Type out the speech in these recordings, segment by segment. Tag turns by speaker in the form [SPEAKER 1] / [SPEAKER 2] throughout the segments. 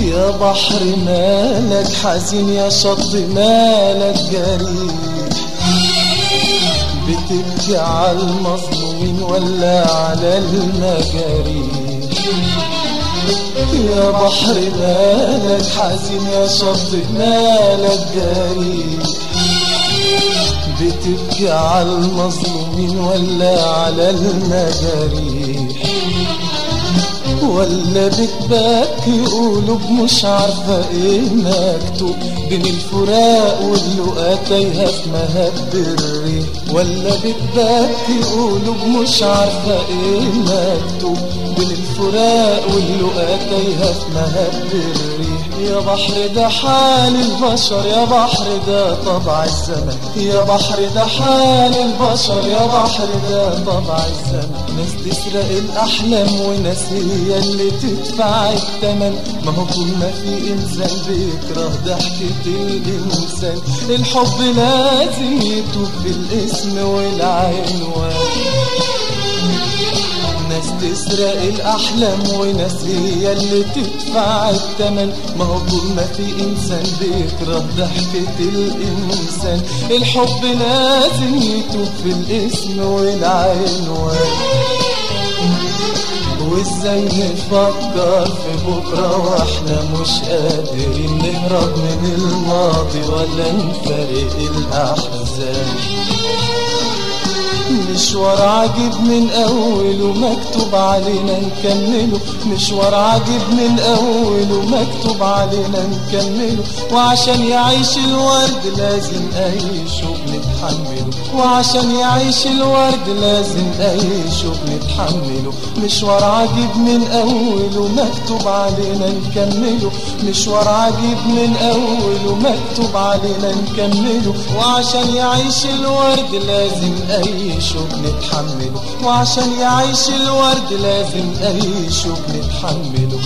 [SPEAKER 1] يا بحر مالك حزين، يا شط مالك جريح، بتبكي على المظلومين ولا على المجاريح؟ يا بحر مالك حزين، يا شط مالك جريح، بتبكي على المظلومين ولا على المجاريح؟ ولا بتبكي قلوب مش عارفة ايه مكتوب بين الفراق واللقا تايهة في مهب الريح؟ ولا بتبكي قلوب مش عارفة ايه مكتوب بين الفراق واللقا تايهة في مهب الريح؟ يا بحر ده حال البشر، يا بحر ده طبع الزمن، يا بحر ده حال البشر، يا بحر ده طبع الزمن. ناس تسرق الأحلام وناس هي اللي تدفع الثمن. ما هو طول ما في إنسان بيكره ضحكة الإنسان، الحب لازم يتوب بالاسم والعنوان. ناس تسرق الأحلام وناس هي اللي تدفع الثمن. ما هو طول ما في إنسان بيكره ضحكة الإنسان، الحب لازم يتوب في الاسم والعنوان. وازاي نفكر في بكرة واحنا مش قادرين نهرب من الماضي ولا نفارق الأحزان؟ مشوار عجيب من أوله مكتوب علينا نكمله، مشوار عجيب من أوله مكتوب علينا نكمله. وعشان يعيش الورد لازم أي شوق نتحمله، وعشان يعيش الورد لازم أي شوق نتحمله. مشوار عجيب من أوله مكتوب علينا نكمله، مشوار عجيب من أوله مكتوب علينا نكمله. وعشان يعيش الورد لازم أي شوق نتحمله، وعشان يعيش الورد لازم أي شوق نتحمله.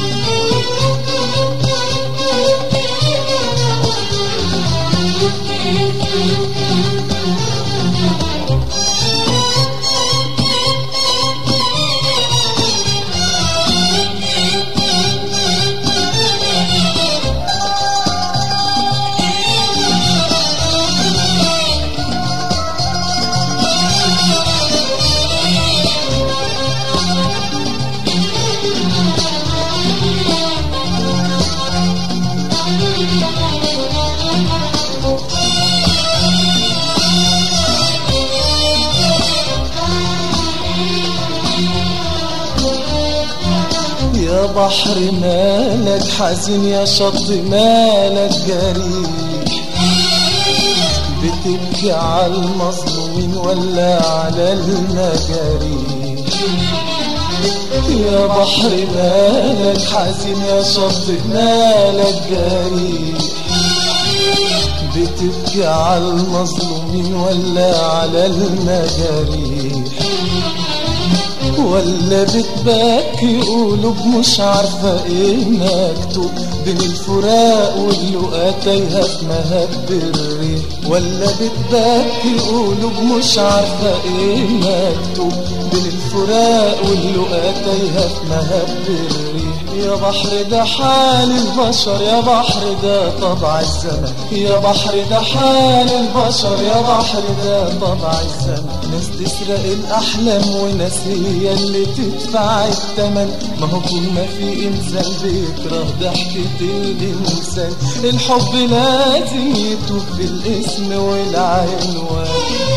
[SPEAKER 1] يا بحر مالك حزين، يا شط مالك جريح، بتبكي على المظلومين ولا على المجاريح؟ يا بحر مالك حزين، يا شط مالك جريح، بتبكي على المظلومين ولا على المجاريح؟ ولا بتبكي قلوب مش عارفة ايه مكتوب بين الفراق واللقا تايهة في مهب الريح؟ ولا بتبكي قلوب مش عارفة ايه مكتوب بين الفراق واللقا تايهة في مهب الريح؟ يا بحر ده حال البشر، يا بحر ده طبع الزمن، يا بحر ده حال البشر، يا بحر ده طبع الزمن. ناس تسرق الأحلام وناس هي اللي تدفع الثمن. ما هو طول ما في إنسان بيكره ضحكة الإنسان، الحب لازم يتوب بالاسم والعنوان.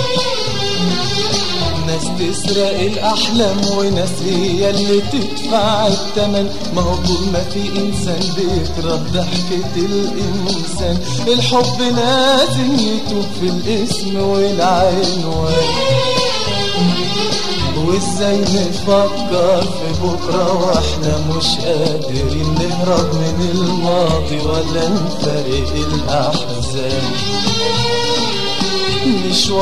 [SPEAKER 1] ناس تسرق الأحلام وناس هي اللي تدفع الثمن. ما هو طول ما في إنسان بيكره ضحكة الإنسان، الحب لازم يتوب في الاسم والعنوان. وازاي نفكر في بكرة واحنا مش قادرين نهرب من الماضي ولا نفارق الأحزان؟